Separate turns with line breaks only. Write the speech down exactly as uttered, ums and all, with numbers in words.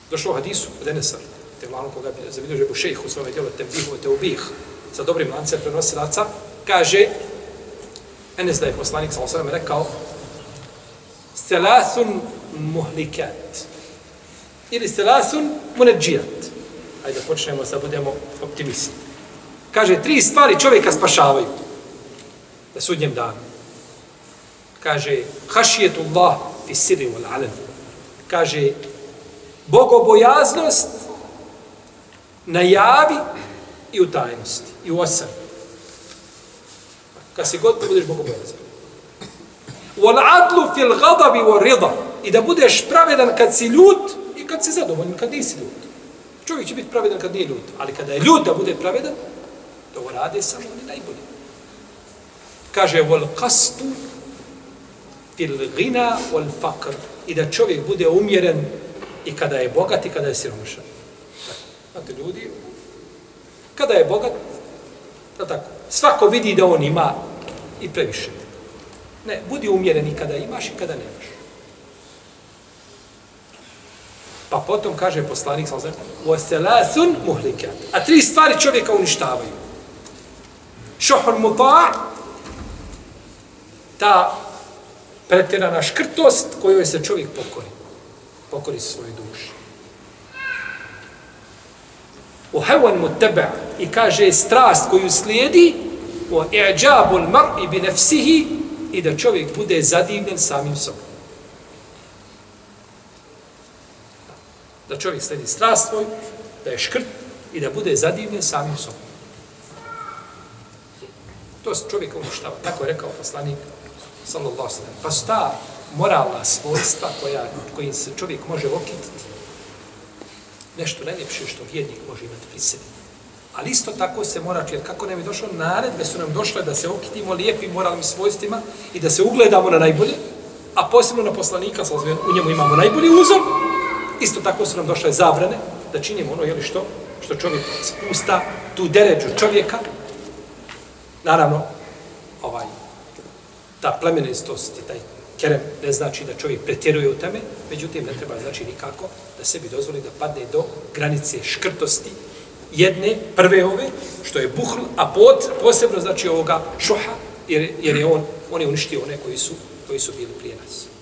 Došlo u hadisu od Enesa, te glavno koga bi zavidio Ebu Šejh u svome djelu Tembihu te ubih sa dobrim lancem prenosilaca, kaže Enes da je poslanik sallallahu alejhi ve sellem rekao Selasun muhlikat ili selasun munedžijat. Hajde počnemo da budemo optimisti. Kaže, tri stvari čovjeka spašavaju na sudnjem danu. Kaže, hašijetullah fi sirri wal alan. Kaže, bogobojaznost na javi i u tajnosti, i u osam. Kad si god budeš bogobojazan. Wal adlu fil ghadabi wal rida. I da budeš pravedan kad si ljut i kad si zadovoljan, kad nisi ljut. Čovjek će biti pravedan kad nije ljut, ali kada je ljut da bude pravedan, to rade samo oni najbolji. Kaže, wal qastu fil ghina wal faqr. I da čovjek bude umjeren i kada je bogat i kada je siromašan. Znate, ljudi, kada je bogat, da tako, svako vidi da on ima i previše. Ne, budi umjeren i kada imaš i kada nemaš. Pa potom kaže poslanik sallallahu alejhi ve sellem: "Wa muhlikat." A tri stvari čovjeka uništavaju. Šuhun muta', ta pretjerana škrtost kojoj se čovjek pokori. Pokori svoju dušu. U hawan muttaba' i kaže strast koju slijedi, wa i'jabul mar'i bi nafsihi i da čovjek bude zadivljen samim sobom. Da čovjek slijedi strast svoj, da je škrt i da bude zadivljen samim sobom. To se čovjeka uništava. Tako je rekao poslanik sallallahu alejhi ve sellem. Pa su ta moralna svojstva koja, kojim se čovjek može okititi. Nešto najljepše što vjernik može imati pri sebi. Ali isto tako se mora, jer kako nam je došlo naredbe su nam došle da se okitimo lijepim moralnim svojstvima i da se ugledamo na najbolje, a posebno na poslanika, u njemu imamo najbolji uzor, isto tako su nam došle zabrane da činimo ono, jeli što, što čovjek spusta, tu deređu čovjeka. Naravno, ovaj, ta plemenistost i taj kerem ne znači da čovjek pretjeruje u teme, međutim ne treba znači nikako da sebi dozvoli da padne do granice škrtosti jedne, prve ove, što je buhl, a pot, posebno znači ovoga šuha, jer, jer je on, on je uništio one koji su, koji su bili prije nas.